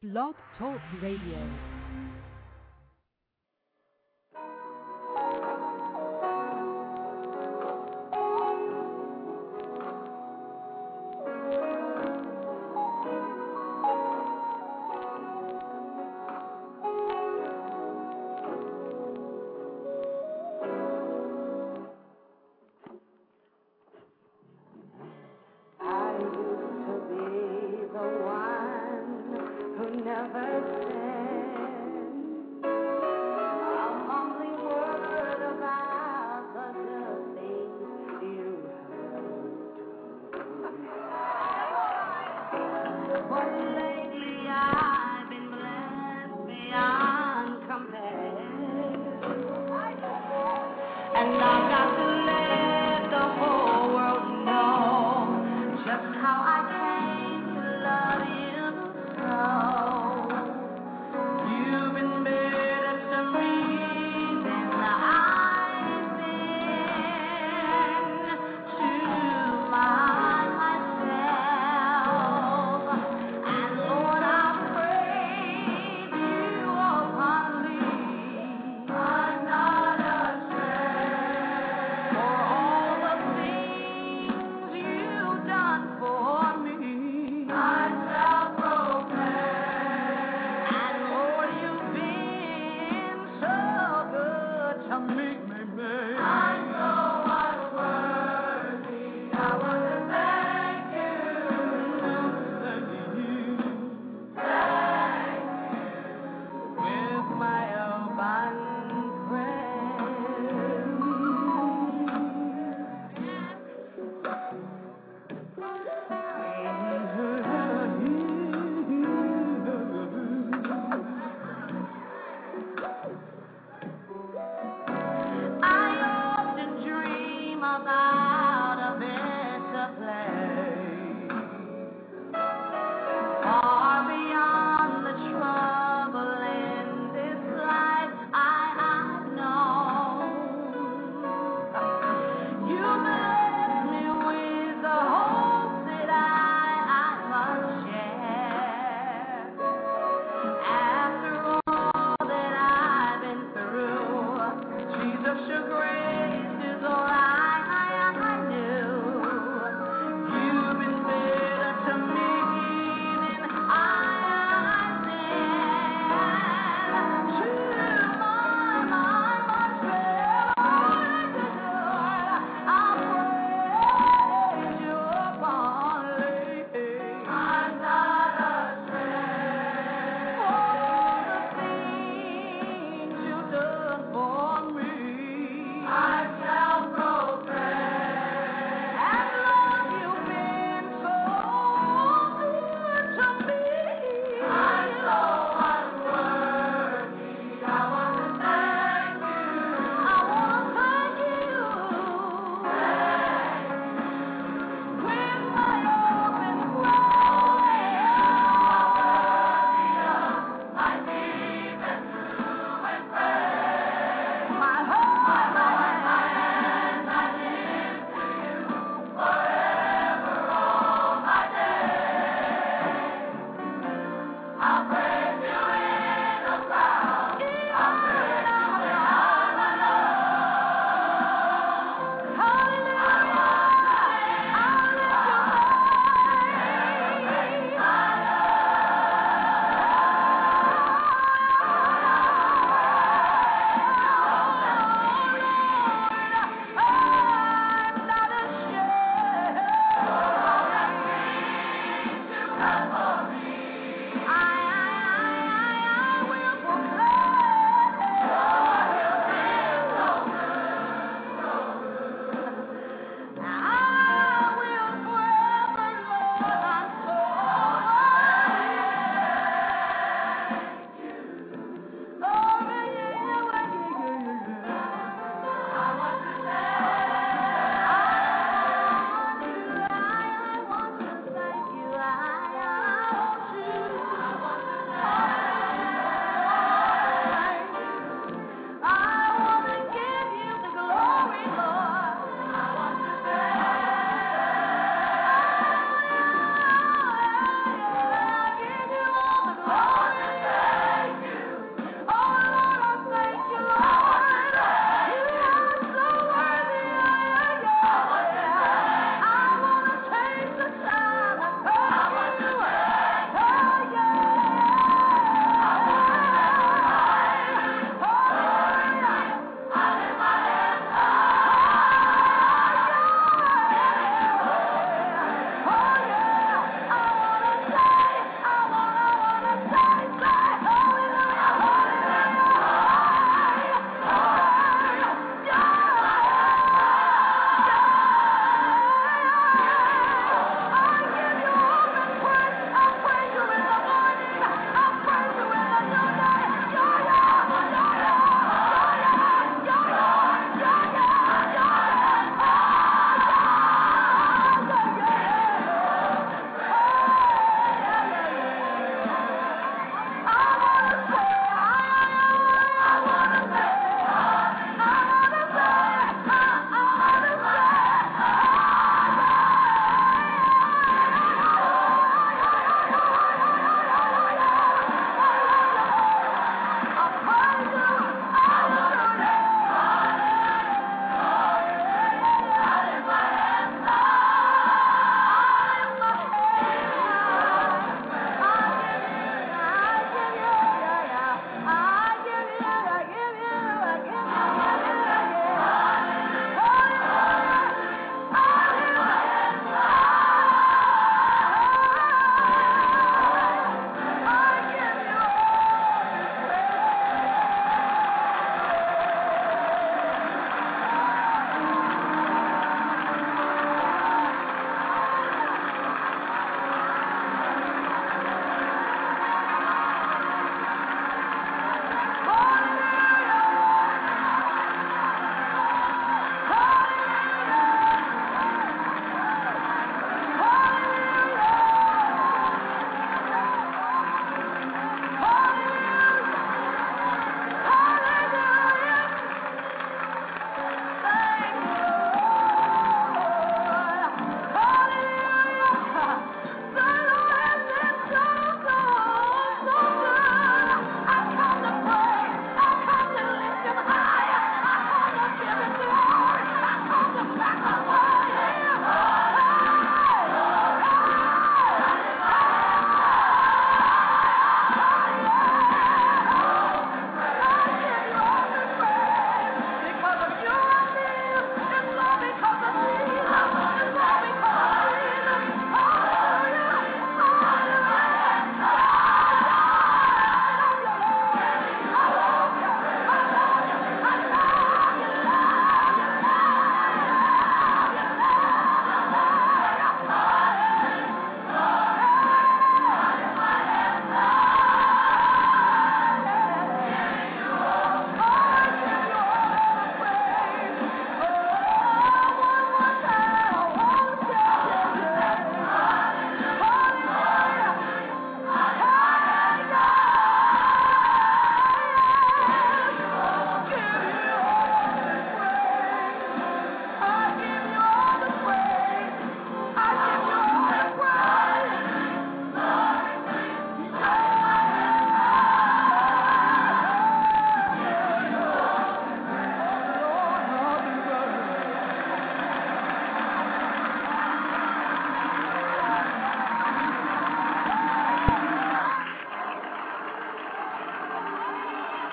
Blog Talk Radio. I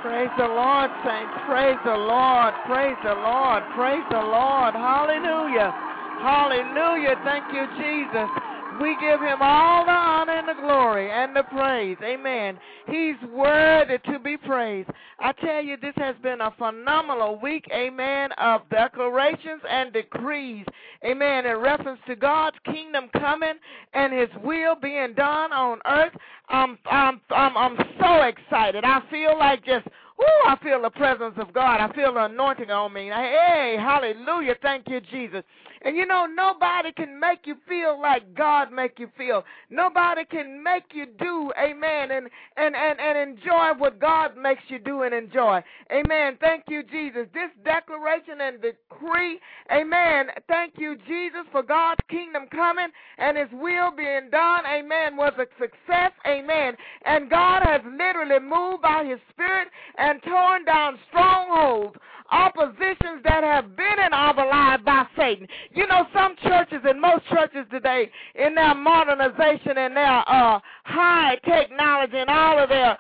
Praise the Lord, saints. Praise the Lord. Praise the Lord. Praise the Lord. Hallelujah. Hallelujah. Thank you, Jesus. We give him all the honor and the glory and the praise. Amen. He's worthy to be praised. I tell you, this has been a phenomenal week, amen, of declarations and decrees, amen, in reference to God's kingdom coming and his will being done on earth. I'm so excited. I feel like just, I feel the presence of God. I feel the anointing on me. Hey, hallelujah. Thank you, Jesus. And you know, nobody can make you feel like God make you feel. Nobody can make you do, amen, and enjoy what God makes you do and enjoy. Amen. Thank you, Jesus. This declaration and decree, amen, thank you, Jesus, for God's kingdom coming and his will being done, amen, was a success, amen. And God has literally moved by his spirit and torn down strongholds, oppositions that have been in our lives by Satan. You know, some churches and most churches today, in their modernization and their high technology and all of their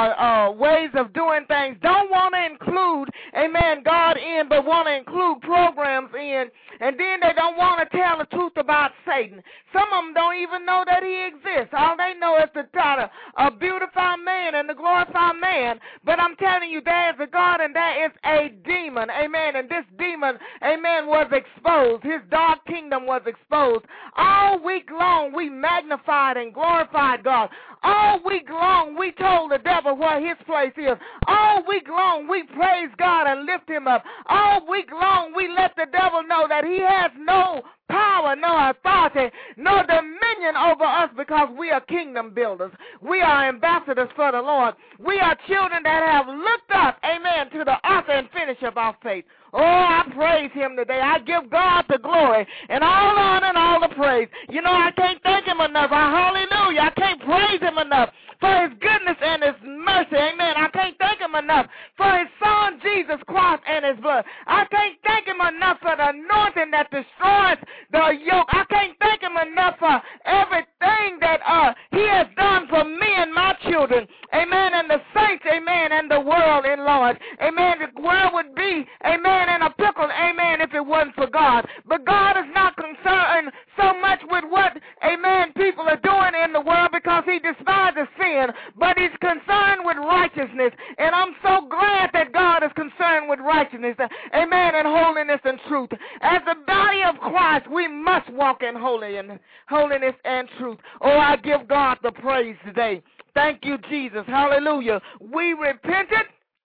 ways of doing things, don't want to include, amen, God in, but want to include programs in, and then they don't want to tell the truth about Satan. Some of them don't even know that he exists. All they know is to try to beautify man and to glorify man. But I'm telling you, there is a God and there is a demon, amen, and this demon, amen, was exposed. His dark kingdom was exposed. All week long, we magnified and glorified God. All week long, we told the devil where his place is. All week long, we praised God and lift him up. All week long, we let the devil know that he has no power, no authority, no dominion over us because we are kingdom builders. We are ambassadors for the Lord. We are children that have looked up, amen, to the author and finisher of our faith. Oh, I praise him today. I give God the glory and all the honor and all the praise. You know, I can't thank him enough. Hallelujah. I can't praise him enough for his goodness and his mercy. Amen. I can't thank him enough for his son, Jesus Christ, and his blood. I can't thank him enough for the anointing that destroys the yoke. I can't thank him enough for everything that he has done for me and my children. Amen. And the saints, amen, and the world in large. Amen. The world would be, amen, in a pickle, amen, if it wasn't for God. But God is not concerned so much with what, amen, people are doing in the world because he despises sin, but he's concerned with righteousness. And I'm so glad that God is concerned with righteousness, amen, and holiness and truth. As the body of Christ, we must walk in holiness and truth. Oh, I give God the praise today. Thank you, Jesus. Hallelujah. We repented.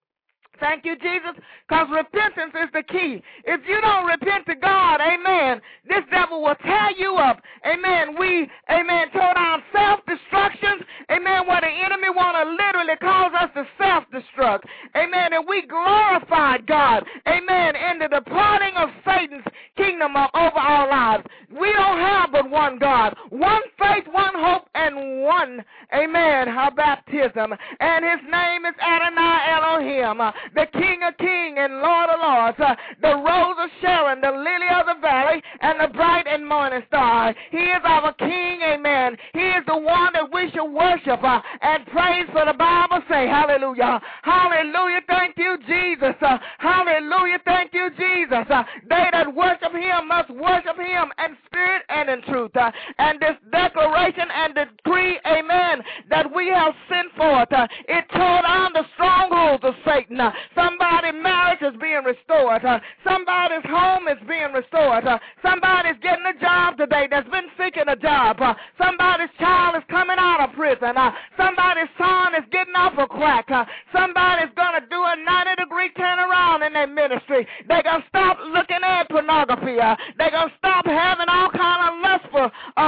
Thank you, Jesus, because repentance is the key. If you don't repent to God, amen, this devil will tear you up. Amen. We, amen, tore down self-destructions, amen, where the enemy want to literally cause us to self-destruct. Amen. And we glorified God, amen, in the departing of Satan's kingdom over our lives. We don't have but one God, one faith, one hope, and one, amen, our baptism. And his name is Adonai Elohim, the King of Kings and Lord of Lords, the Rose of Sharon, the Lily of the Valley, and the bright and morning star. He is our King, amen. He is the one that we should worship and praise, for the Bible say, hallelujah. Hallelujah, thank you, Jesus. Hallelujah, thank you, Jesus. They that worship him must worship him in spirit and in truth. And this declaration and decree, amen, that we have sent forth, it tore down the strongholds of Satan. Somebody's marriage is being restored. Somebody's home is being restored. Somebody's getting a job today that's been seeking a job. Somebody's child is coming out of prison. Somebody's son is getting off a crack. Somebody's going to do a 90-degree turnaround in their ministry. They're going to stop looking at pornography. They're going to stop having all kind of lustful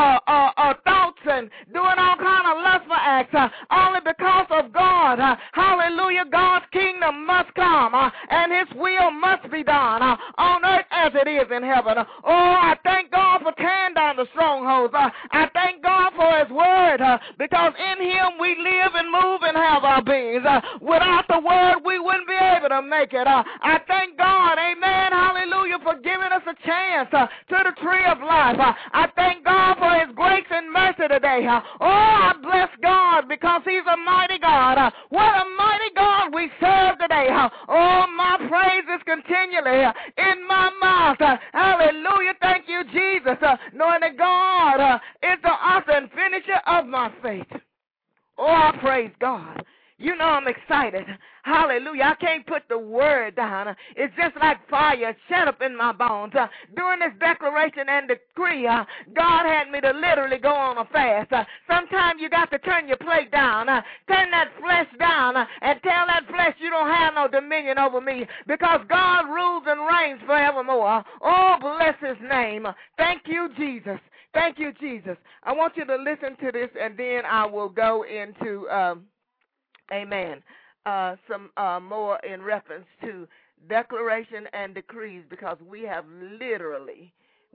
thoughts and doing all kind of lustful acts only because of God. Hallelujah. God's kingdom must come and his will must be done on earth as it is in heaven. Oh, I thank God for tearing down the strongholds. I thank God for his word because in him we live and move and have our beings. Without the word, we wouldn't be able to make it. I thank God, amen, hallelujah, for giving us a chance to the tree of life. I thank God for his grace and mercy today. Oh, I bless God because he's a mighty God. What a mighty God we serve today. Oh, my praise is continually in my mouth. Hallelujah. Thank you, Jesus. Knowing that God is the author and finisher of my faith. Oh, I praise God. You know I'm excited. Hallelujah. I can't put the word down. It's just like fire shut up in my bones. During this declaration and decree, God had me to literally go on a fast. Sometimes you got to turn your plate down, turn that flesh down, and tell that flesh you don't have no dominion over me because God rules and reigns forevermore. Oh, bless his name. Thank you, Jesus. Thank you, Jesus. I want you to listen to this, and then I will go into, amen, some more in reference to declaration and decrees, because we have literally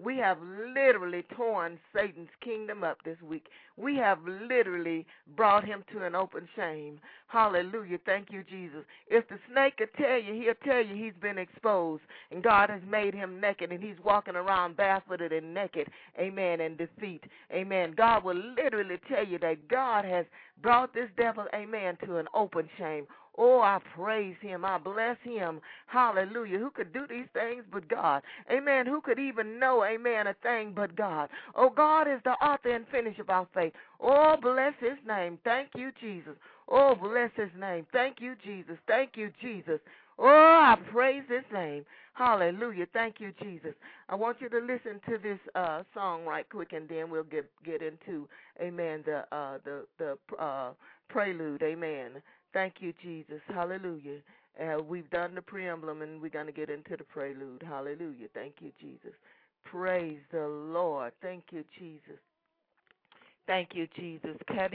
torn Satan's kingdom up this week. We have literally brought him to an open shame. Hallelujah. Thank you, Jesus. If the snake could tell you, he'll tell you he's been exposed, and God has made him naked, and he's walking around barefooted and naked, amen, in defeat. Amen. God will literally tell you that God has brought this devil, amen, to an open shame. Oh, I praise him. I bless him. Hallelujah. Who could do these things but God? Amen. Who could even know, amen, a thing but God? Oh, God is the author and finisher of our faith. Oh, bless his name. Thank you, Jesus. Oh, bless his name. Thank you, Jesus. Thank you, Jesus. Oh, I praise his name. Hallelujah. Thank you, Jesus. I want you to listen to this song right quick, and then we'll get into, amen, the prelude. Amen. Thank you, Jesus. Hallelujah. We've done the preamble, and we're going to get into the prelude. Hallelujah. Thank you, Jesus. Praise the Lord. Thank you, Jesus. Thank you, Jesus.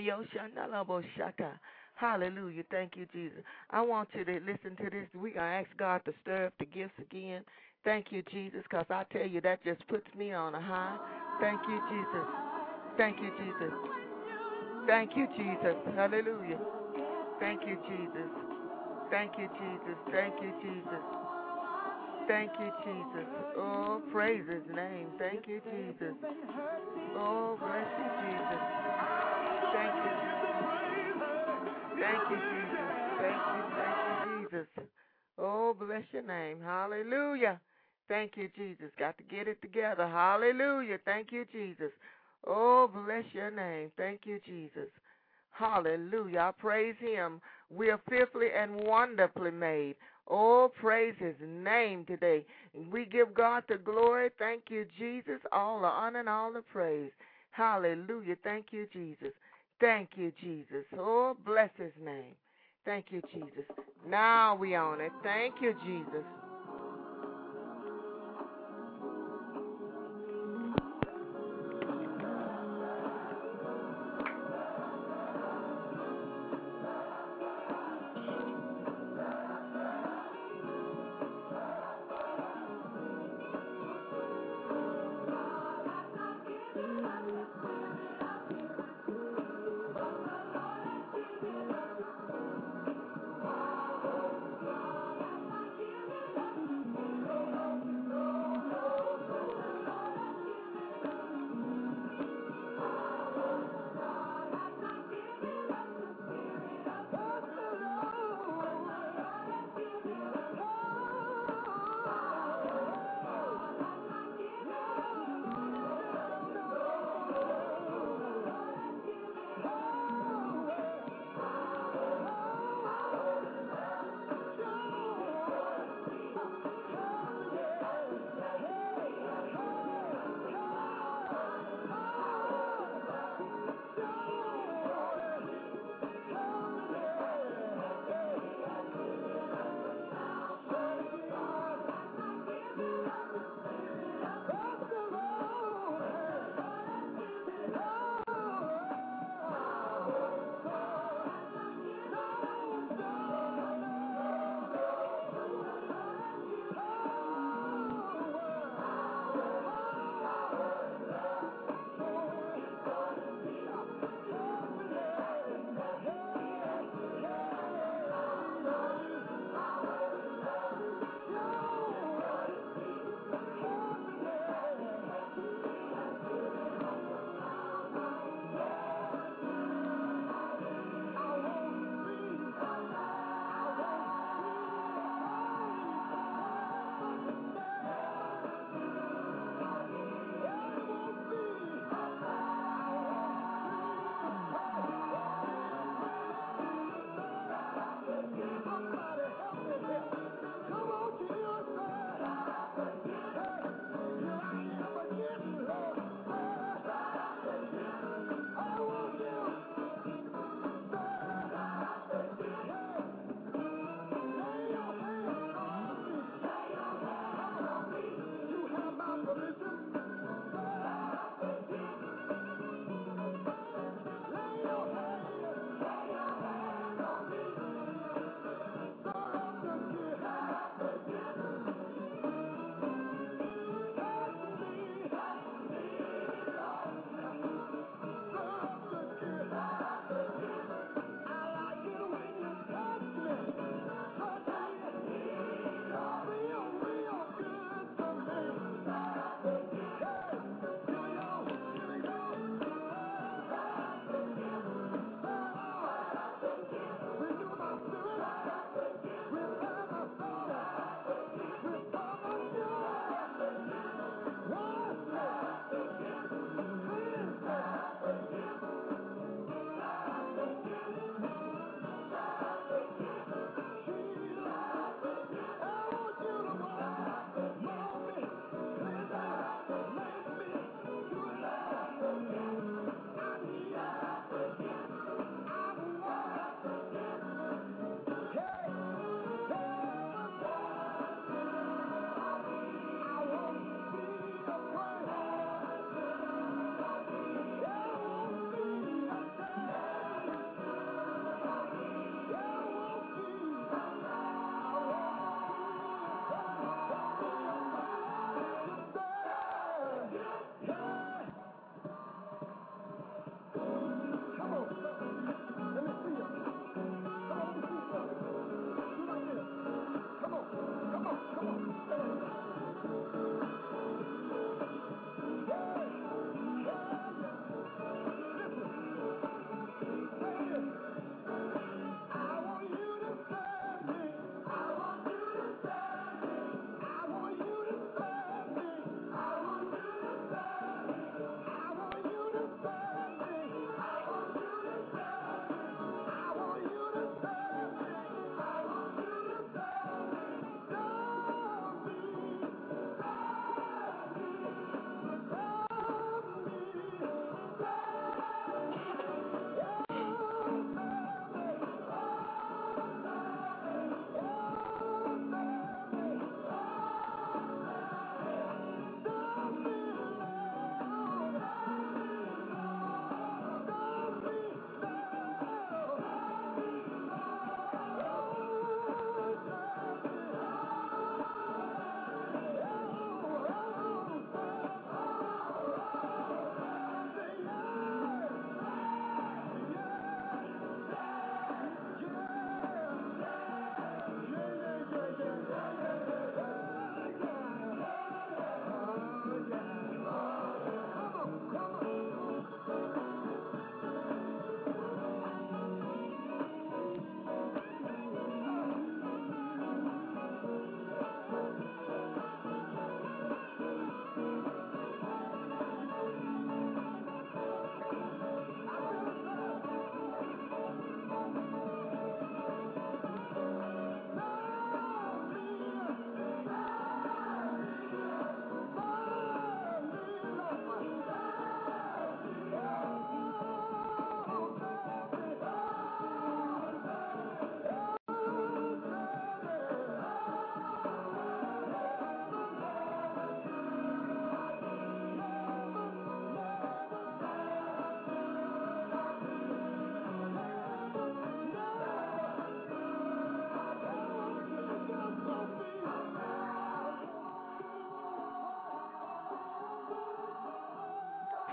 Hallelujah. Thank you, Jesus. I want you to listen to this. We're going to ask God to stir up the gifts again. Thank you, Jesus, because I tell you, that just puts me on a high. Thank you, Jesus. Thank you, Jesus. Thank you, Jesus. Hallelujah. Thank you, Jesus. Thank you, Jesus. Thank you, Jesus. Thank you, Jesus. Oh, praise his name. Thank you, Jesus. Oh, bless you, Jesus. Thank you, Jesus. Thank you, Jesus. Thank you, Jesus. Oh, bless your name. Hallelujah. Thank you, Jesus. Got to get it together. Hallelujah. Thank you, Jesus. Oh, bless your name. Thank you, Jesus. Hallelujah. I praise him. We are fearfully and wonderfully made. Oh, praise his name today. We give God the glory. Thank you, Jesus. All the honor and all the praise. Hallelujah. Thank you, Jesus. Thank you, Jesus. Oh, bless his name. Thank you, Jesus. Now we on it. Thank you, Jesus.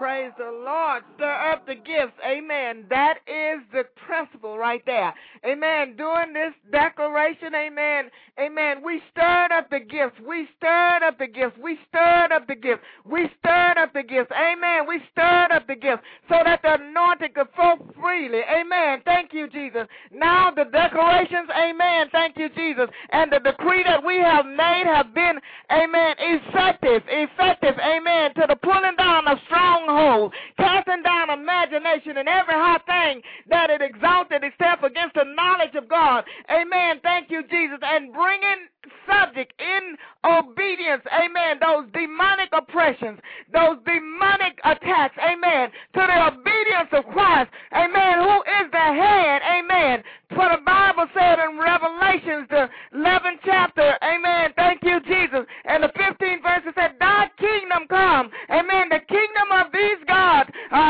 Praise the Lord. Stir up the gifts. Amen. That is the principle right there. Amen. During this declaration, amen. Amen. We stirred up the gifts. We stirred up the gifts. We stirred up the gifts. We stirred up the gifts. Amen. We stirred up the gifts so that the anointing could flow freely. Amen. Thank you, Jesus. Now the declarations, amen. Thank you, Jesus. And the decree that we have made have been, amen, effective, amen, to the pulling down of strongholds, casting down imagination and every high thing that it exalted itself against the knowledge of God. Amen. Thank you, Jesus. And bringing subject in obedience, amen, those demonic oppressions, those demonic attacks, amen, to the obedience of Christ, amen, who is the head, amen. For the Bible said in Revelations, the 11th chapter, amen, thank you, Jesus, and the 15th verse, it said, thy kingdom come, amen, the kingdom of these gods,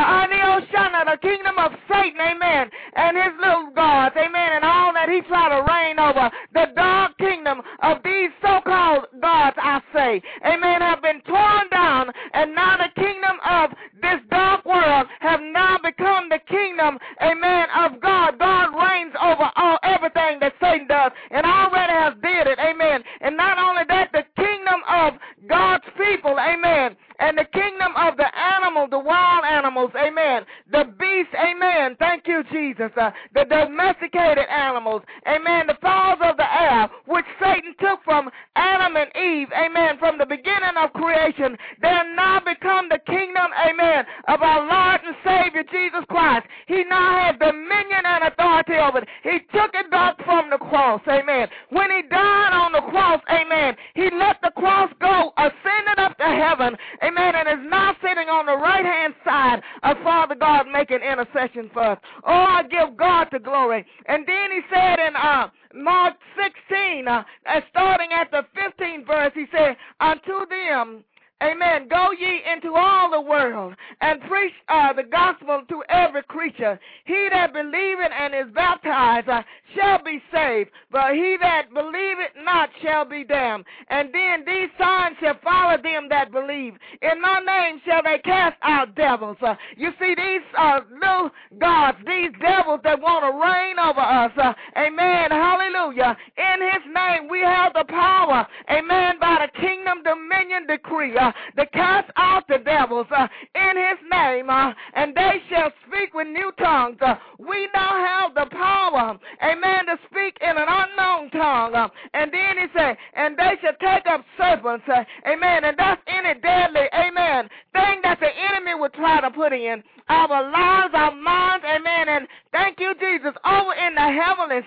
the kingdom of Satan, amen, and his little gods, amen, and all that he tried to reign over, the dark kingdom of these so-called gods, I say, amen, have been torn down, and now the kingdom of this dark world have now become the kingdom, amen, of God. God reigns over everything that Satan does, and already has did it, amen. And not only that, the kingdom of God's people, amen, and the kingdom of the animals, the wild animals, amen, the beasts, amen, thank you, Jesus, the domesticated animals, amen, the fowls of the air, which Satan took from Adam and Eve, amen, from the beginning of creation, they have now become the kingdom, amen, of our Lord and Savior, Jesus Christ. He now has dominion and authority over it. He took it back from the cross, amen. When he died on the cross, amen, he let the cross go, ascended up to heaven, amen, and is now sitting on the right-hand side of Father God making intercession for us. Oh, I give God the glory. And then he said in Mark 16, starting at the 15th verse, he said, unto them, amen, go ye into all the world and preach the gospel to every creature. He that believeth and is baptized shall be saved, but he that believeth not shall be damned. And then these signs shall follow them that believe. In my name shall they cast out devils. You see, these little gods, these devils that want to reign over us, amen, hallelujah. In his name we have the power, amen, by the kingdom dominion decree to cast out the devils in his name, and they shall speak with new tongues. We now have the power, amen, to speak in an unknown tongue. And then he said, and they shall take up serpents, amen, and that's any deadly, amen, thing that the enemy would try to put in our lives, our minds, amen, and thank you, Jesus, over in the heavens,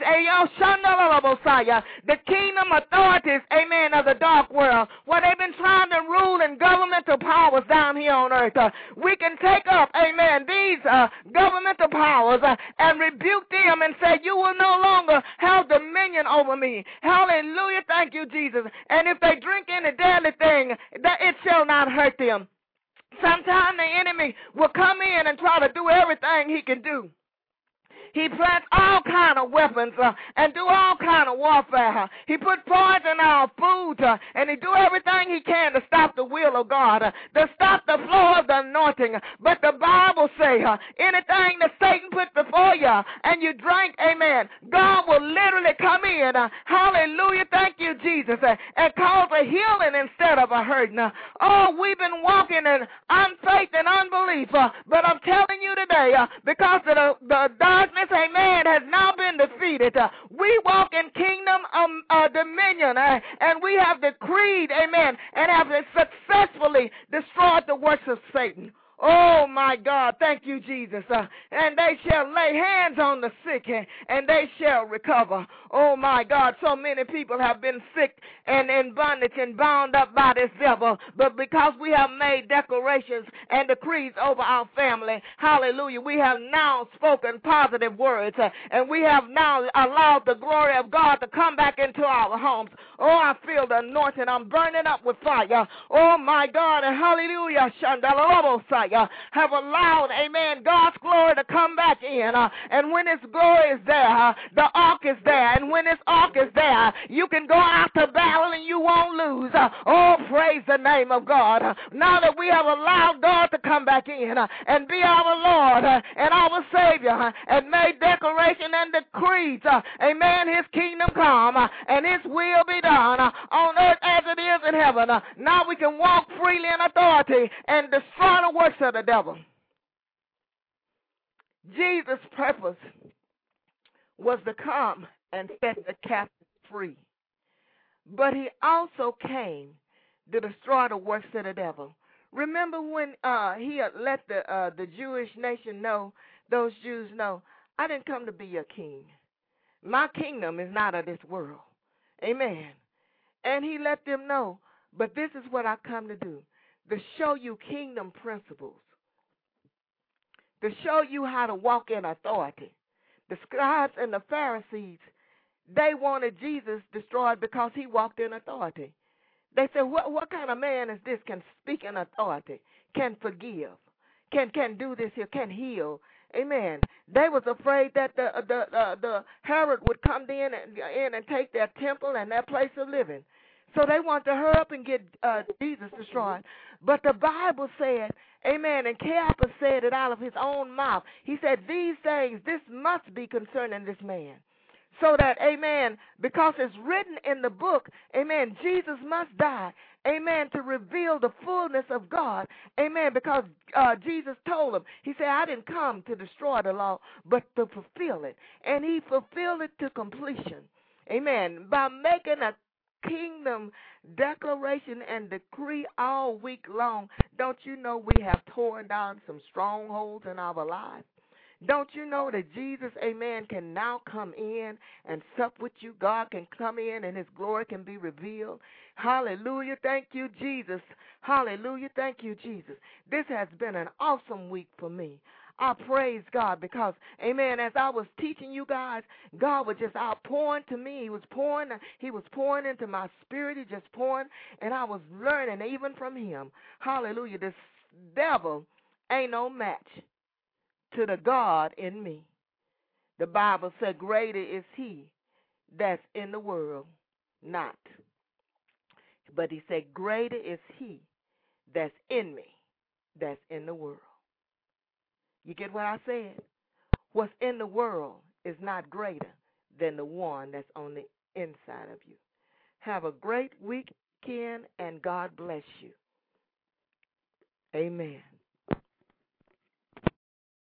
the kingdom authorities, amen, of the dark world, where they've been trying to rule and governmental powers down here on earth. We can take up, amen, these governmental powers and rebuke them and say, you will no longer have dominion over me. Hallelujah, thank you, Jesus. And if they drink any deadly thing, that it shall not hurt them. Sometimes the enemy will come in and try to do everything he can do. He plants all kind of weapons and do all kind of warfare. He put poison in our food and he do everything he can to stop the will of God, to stop the flow of the anointing. But the Bible say anything that Satan put before you and you drink, amen, God will literally come in, hallelujah, thank you, Jesus, and cause a healing instead of a hurting. Oh, we've been walking in unfaith and unbelief, but I'm telling you today, because of the darkness, amen, has now been defeated. We walk in kingdom dominion, and we have decreed, amen, and have successfully destroyed the works of Satan. Oh, my God, thank you, Jesus. And they shall lay hands on the sick, and they shall recover. Oh, my God, so many people have been sick and in bondage and bound up by this devil. But because we have made declarations and decrees over our family, hallelujah, we have now spoken positive words, and we have now allowed the glory of God to come back into our homes. Oh, I feel the anointing. I'm burning up with fire. Oh, my God, and hallelujah, Shandalabosaya. have allowed, amen, God's glory to come back in. And when His glory is there, the ark is there. And when this ark is there, you can go out to battle and you won't lose. Oh, praise the name of God. Now that we have allowed God to come back in and be our Lord and our Savior and made declaration and decrees, amen, His kingdom come and His will be done on earth as it is in heaven. Now we can walk freely in authority and destroy the works of the devil. Jesus' purpose was to come and set the captives free. But He also came to destroy the works of the devil. Remember when He had let the Jewish nation know, those Jews know, I didn't come to be your king. My kingdom is not of this world. Amen. And He let them know, but this is what I come to do, to show you kingdom principles, to show you how to walk in authority. The scribes and the Pharisees, they wanted Jesus destroyed because He walked in authority. They said, what kind of man is this, can speak in authority, can forgive, can do this here, can heal? Amen. They was afraid that the Herod would come in and take their temple and their place of living. So they wanted to hurry up and get Jesus destroyed. But the Bible said, amen, and Caiaphas said it out of his own mouth. He said, these things, this must be concerning this man. So that, amen, because it's written in the book, amen, Jesus must die, amen, to reveal the fullness of God, amen, because Jesus told him, He said, I didn't come to destroy the law, but to fulfill it. And He fulfilled it to completion, amen, by making a kingdom declaration and decree all week long. Don't you know we have torn down some strongholds in our lives? Don't you know that Jesus, amen, can now come in and sup with you? God can come in and His glory can be revealed. Hallelujah. Thank you, Jesus. Hallelujah. Thank you, Jesus. This has been an awesome week for me. I praise God because, amen, as I was teaching you guys, God was just outpouring to me. He was pouring into my spirit. He just pouring, and I was learning even from Him. Hallelujah. This devil ain't no match to the God in me. The Bible said, greater is He that's in the world, not. But He said, greater is He that's in me, that's in the world. You get what I said? What's in the world is not greater than the one that's on the inside of you. Have a great weekend, and God bless you. Amen.